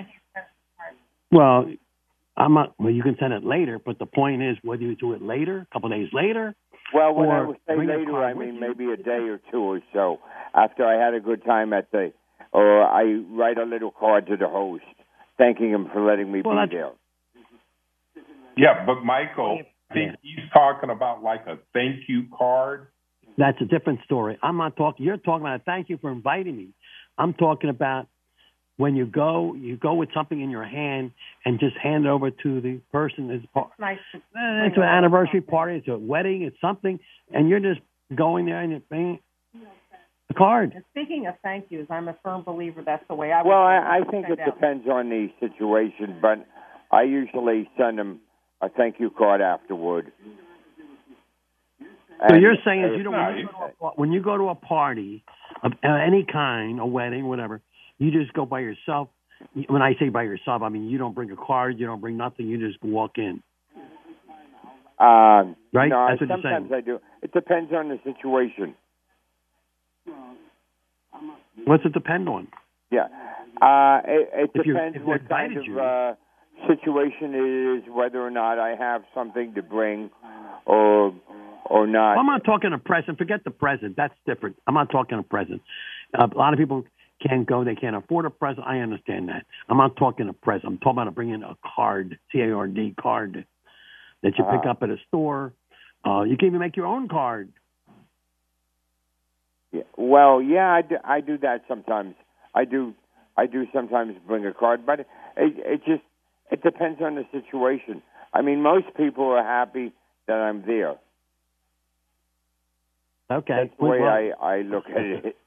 Well, well, you can send it later, but the point is, whether you do it later, a couple of days later. Well, when I would say later, I mean maybe a day or two or so after I had a good time or I write a little card to the host, thanking him for letting me be there. Yeah, but Michael, he's talking about like a thank you card. That's a different story. I'm not talking. You're talking about a thank you for inviting me. I'm talking about when you go with something in your hand and just hand it over to the person. It's an anniversary party. It's a wedding. It's something, and you're just going there and you're bringing the card. And speaking of thank yous, I'm a firm believer that's the way I would. Well, I think it depends on the situation, but I usually send them a thank you card afterward. So you're saying when you go to a party of any kind, a wedding, whatever, you just go by yourself. When I say by yourself, I mean you don't bring a card, you don't bring nothing, you just walk in. Right? No, that's what sometimes I do. It depends on the situation. What's it depend on? Yeah. It depends what kind of situation it is, whether or not I have something to bring or not. Well, I'm not talking a present. Forget the present. That's different. I'm not talking a present. A lot of people can't go. They can't afford a present. I understand that. I'm not talking a present. I'm talking about bringing a card, C-A-R-D, card that you pick up at a store. You can even make your own card. Yeah. Well, yeah, I do that sometimes. I do sometimes bring a card, but it depends on the situation. I mean, most people are happy that I'm there. Okay. That's the way I look at it.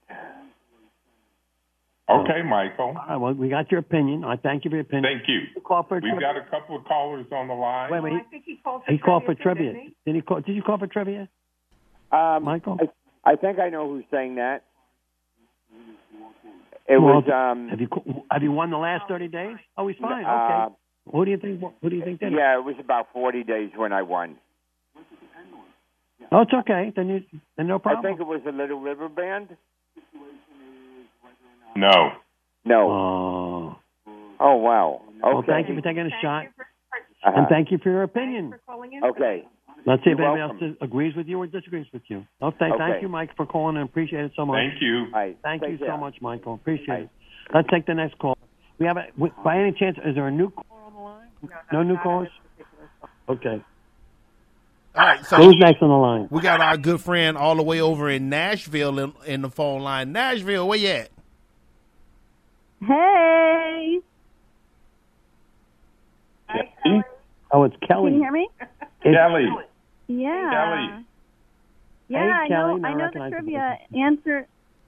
Okay, Michael. All right, well, we got your opinion. I thank you for your opinion. Thank you. We've got a couple of callers on the line. Wait. I think he called for trivia. Did you call for trivia? Michael? I think I know who's saying that. It was. Have you won the last 30 days? Oh, he's fine. Okay. Who do you think did it? Yeah, it was about 40 days when I won. Oh, it's okay. Then no problem. I think it was the Little River Band. No. Oh, wow. Okay. Well, thank you for taking a shot. And thank you for your opinion. Okay. Let's see if anybody else agrees with you or disagrees with you. Okay. Thank you, Mike, for calling and appreciate it so much. Thank you. Thank you so much, Michael. Appreciate it. Let's take the next call. We have by any chance, is there a new caller on the line? No new callers? Okay. All right, so who's next on the line? We got our good friend all the way over in Nashville in the phone line. Nashville, where you at? Hey. Kelly? Oh, it's Kelly. Can you hear me? Kelly. Yeah. Kelly. Yeah, Hey, Kelly. I know the trivia answer.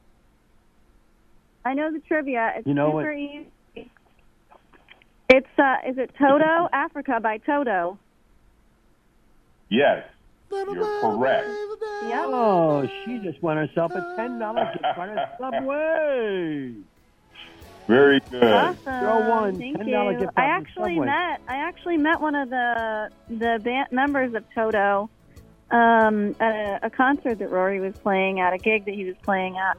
I know the trivia. It's super easy. It's is it Toto? Africa by Toto. Yes. You're correct. Yep. Oh, she just won herself a $10 gift card at Subway. Very good. Awesome. Thank $10 you. gift card I actually met one of the band members of Toto at a concert that Rory was playing at, a gig that he was playing at.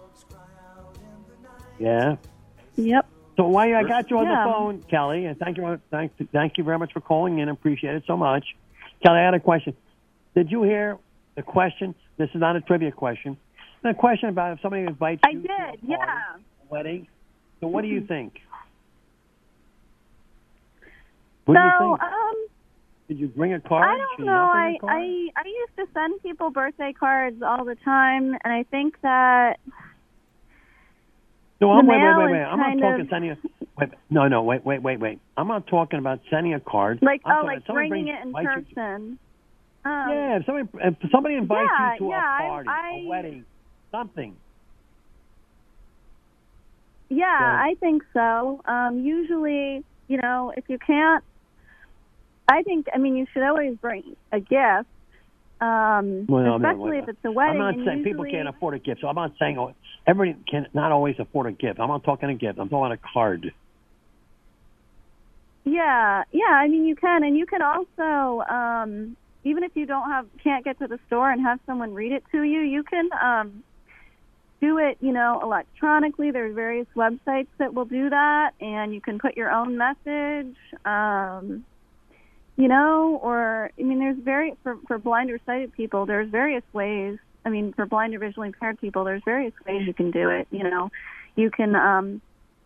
Yeah. Yep. So while I got you on the phone, Kelly, and thank you very much for calling in. Appreciate it so much. Kelly, I had a question. Did you hear the question? This is not a trivia question. The question about if somebody invites you to a wedding. So what do you think? What do you think? Did you bring a card? I don't know. I used to send people birthday cards all the time, and I think that. No, wait. I'm not talking sending a. Wait. I'm not talking about sending a card. Like bringing it in person. Yeah, if somebody invites you to a party, a wedding, something. Yeah, I think so. Usually, if you can't, you should always bring a gift. Especially if it's a wedding. I'm not saying people can't afford a gift, so I'm not saying everybody can not always afford a gift. I'm not talking a gift. I'm talking about a card. Yeah. You can, and you can also, even if you can't get to the store and have someone read it to you, you can do it, electronically. There's various websites that will do that, and you can put your own message. There's for blind or sighted people, there's various ways. For blind or visually impaired people, there's various ways you can do it. You can,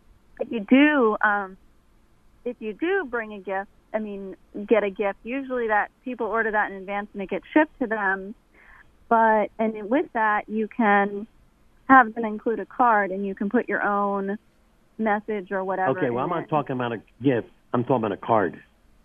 if you do bring a gift, get a gift, usually that people order that in advance and it gets shipped to them. And with that, you can have them include a card and you can put your own message or whatever. Okay, well, I'm not talking about a gift. I'm talking about a card.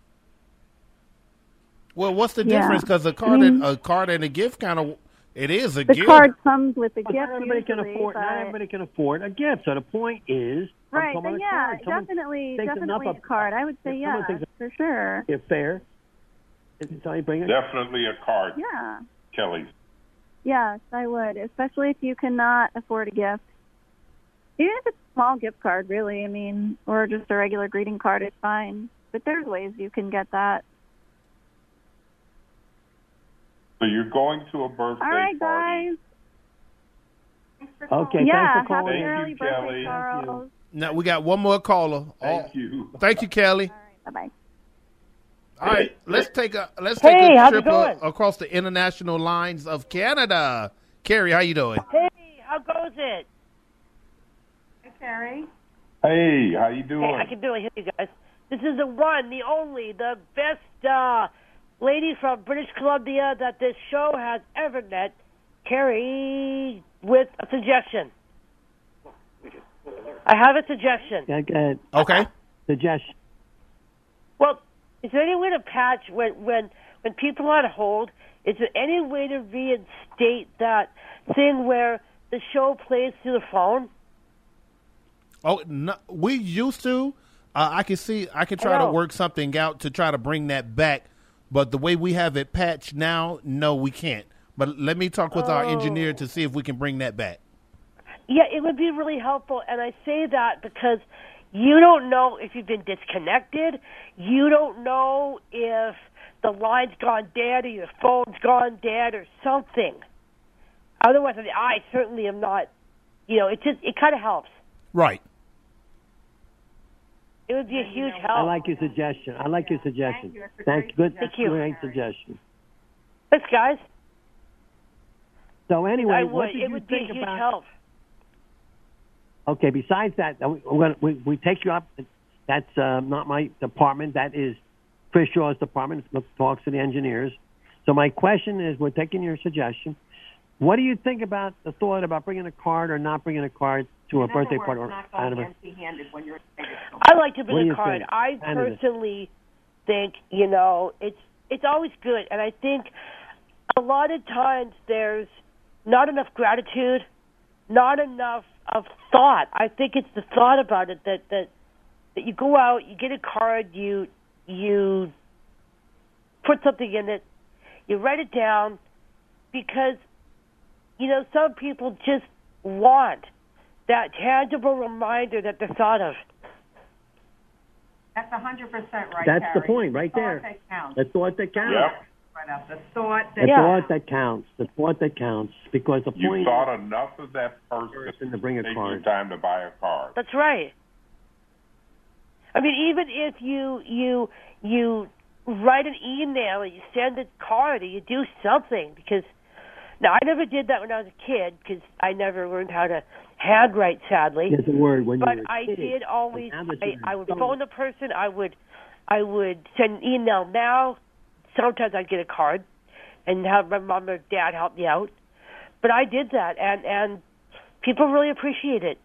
Well, what's the difference? Because a card and a gift it is a gift. The card comes with a gift. Not everybody can afford a gift. So the point is, right? Then definitely a card. I would say yes, for sure. If fair, definitely a card. Yeah, Kelly. Yes, I would, especially if you cannot afford a gift. Even if it's a small gift card, really. Or just a regular greeting card, it's fine. But there's ways you can get that. So you're going to a birthday All right, party. guys. Okay, yeah, thanks for calling. Happy early birthday, Kelly. Charles. Now we got one more caller. Thank you. Thank you, Kelly. All right, bye-bye. All right, let's take a trip across the international lines of Canada. Carrie, how you doing? Hey, how goes it? Carrie. Hey, how you doing? Hey, I can barely hear you guys. This is the one, the only, the best lady from British Columbia that this show has ever met, Carrie, with a suggestion. I have a suggestion. Okay. Suggestion. Well, is there any way to patch when people are on hold? Is there any way to reinstate that thing where the show plays through the phone? Oh, no, we used to. I can try to work something out to try to bring that back. But the way we have it patched now, no, we can't. But let me talk with our engineer to see if we can bring that back. Yeah, it would be really helpful. And I say that because you don't know if you've been disconnected. You don't know if the line's gone dead or your phone's gone dead or something. Otherwise, I certainly am not, it kind of helps. Right. It would be a huge help. I like your suggestion. Thank you. Thank you. Great suggestion. Thanks, guys. So anyway, what did you think about? Help. Okay. Besides that, we take you up. That's not my department. That is Chris Shaw's department. It talks to the engineers. So my question is, we're taking your suggestion. What do you think about the thought about bringing a card or not bringing a card to a birthday party or anniversary? When you're I like to bring a card. I personally think, it's always good. And I think a lot of times there's not enough gratitude, not enough of thought. I think it's the thought about it that you go out, you get a card, you put something in it, you write it down, because some people just want that tangible reminder that they're thought of. That's 100% right. That's Harry. the point, right there. The thought that counts. Yep. Right up. The thought that counts. The thought that counts. Because the point you thought enough of that person to bring a take card. your time to buy a card. That's right. I mean, even if you write an email or you send a card or you do something, because now I never did that when I was a kid because I never learned how to handwrite, sadly. It's a word when but you're a I kid. did always. I would phone the person. I would send an email. Now, sometimes I'd get a card and have my mom or dad help me out. But I did that, and people really appreciate it.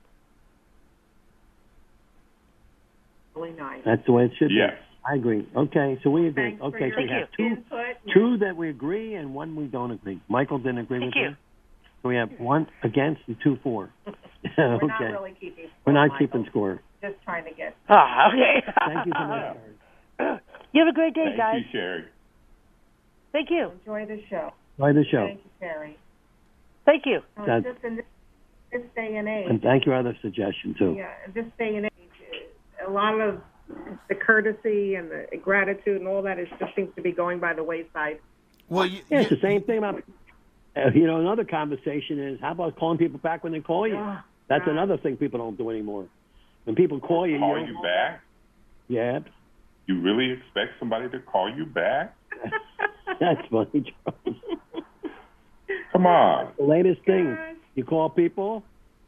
Really nice. That's the way it should be. I agree. Okay, so we agree. Thanks okay, so we have input. two that we agree and one we don't agree. Michael didn't agree with me. So we have one against and 2 for. We're not really keeping score, We're not Michael. keeping score. Just trying to get. Okay. Thank you so much. You have a great day, guys. Thank you, Sherry. Thank you. Enjoy the show. Enjoy the show. Thank you, Carrie. Thank you. Just in this day and age. And thank you for other suggestion, too. Yeah, in this day and age, a lot of the courtesy and the gratitude and all that just seems to be going by the wayside. Well, it's the same thing about, another conversation is, how about calling people back when they call you? That's another thing people don't do anymore. When people call you, call you back? Yeah. You really expect somebody to call you back? That's funny, Charles. Come on. The latest thing, you call people.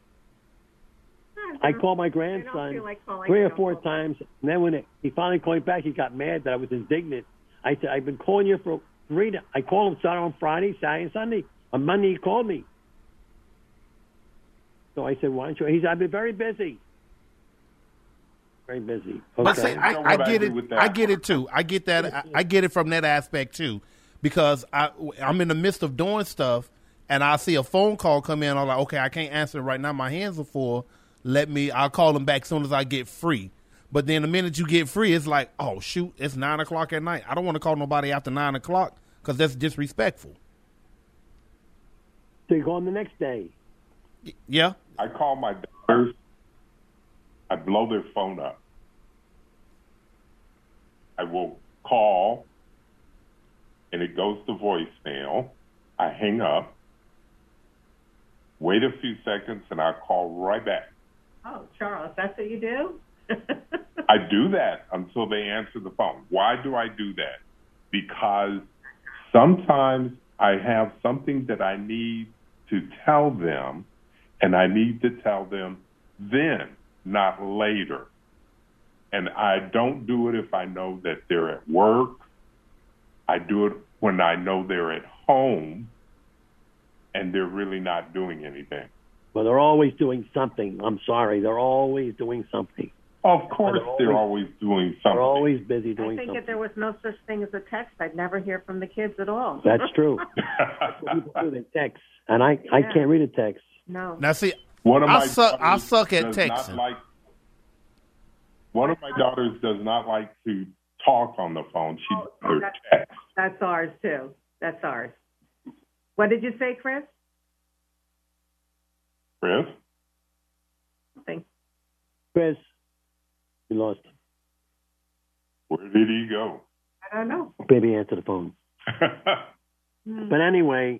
I called my grandson 3 or 4 times, and then when he finally called me back, he got mad that I was indignant. I said, I've been calling you for 3 days. I called him on Friday, Saturday, and Sunday. On Monday, he called me. So I said, why don't you? He said, I've been very busy. Very busy. Okay. But see, I get it. I get it too. I get that. I get it from that aspect too, because I'm in the midst of doing stuff, and I see a phone call come in. I'm like, okay, I can't answer it right now. My hands are full. I'll call them back as soon as I get free. But then the minute you get free, it's like, oh shoot, it's 9 o'clock at night. I don't want to call nobody after 9 o'clock because that's disrespectful. So you call them the next day. Yeah. I call my daughters. I blow their phone up. I will call, and it goes to voicemail. I hang up, wait a few seconds, and I call right back. Oh, Charles, that's what you do? I do that until they answer the phone. Why do I do that? Because sometimes I have something that I need to tell them, and I need to tell them then. not later. And I don't do it if I know that they're at work. I do it when I know they're at home and they're really not doing anything. Well, they're always doing something. I'm sorry. They're always doing something. Of course they're always doing something. They're always busy doing something. I think if there was no such thing as a text, I'd never hear from the kids at all. That's true. That's what people do. They text. And I can't read a text. No. Now, see, One of my I suck at does not texting. One of my daughters does not like to talk on the phone. She does text. That's ours, too. That's ours. What did you say, Chris? Chris? Nothing. Chris, you lost him. Where did he go? I don't know. Baby, answer the phone. But anyway,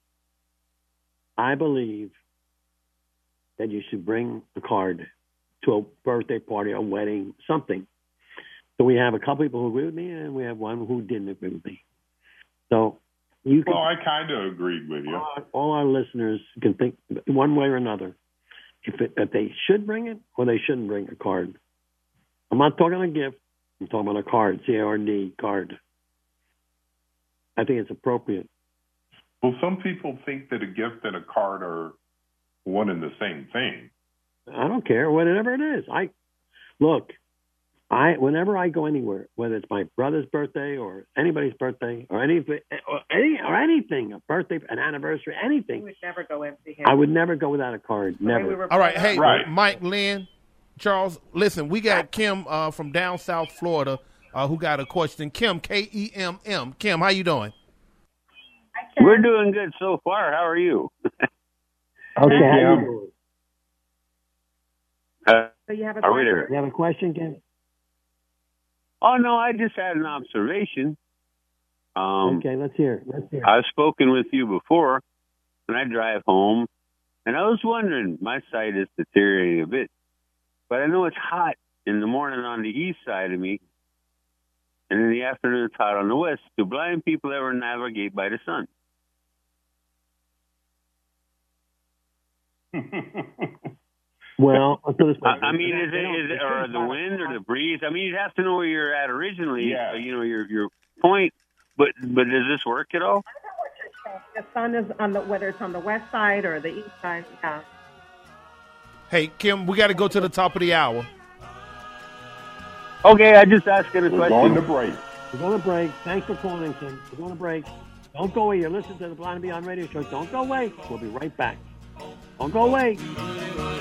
I believe that you should bring a card to a birthday party, a wedding, something. So we have a couple people who agree with me, and we have one who didn't agree with me. So you can. Well, I kind of agreed with you. All our listeners can think one way or another if they should bring it or they shouldn't bring a card. I'm not talking a gift. I'm talking about a card, C-A-R-D, card. I think it's appropriate. Well, some people think that a gift and a card are one and the same thing. I don't care, whatever it is. Whenever I go anywhere, whether it's my brother's birthday or anybody's birthday or anything, a birthday, an anniversary, anything. You would never go empty-handed. I would never go without a card. Never. All right, hey, Mike, Lynn, Charles, listen, we got Kim from down South Florida who got a question. Kim, K-E-M-M. Kim, how you doing? We're doing good so far. How are you? Okay, how you doing? So you have a are we question? there? You have a question, Kim? Oh, no, I just had an observation. Okay, let's hear. I've spoken with you before when I drive home, and I was wondering, my sight is deteriorating a bit, but I know it's hot in the morning on the east side of me, and in the afternoon it's hot on the west. Do blind people ever navigate by the sun? Well, I mean, is it or the wind or the breeze? I mean, you'd have to know where you're at originally. Yeah. Your point. But does this work at all? The sun is whether it's on the west side or the east side. Yeah. Hey, Kim, we got to go to the top of the hour. Okay, I just asking a question. We're going to break. We're going to break. Thanks for calling, Kim. We're going to break. Don't go away. You're listening to the Blind and Beyond Radio Show. Don't go away. We'll be right back. Don't go away.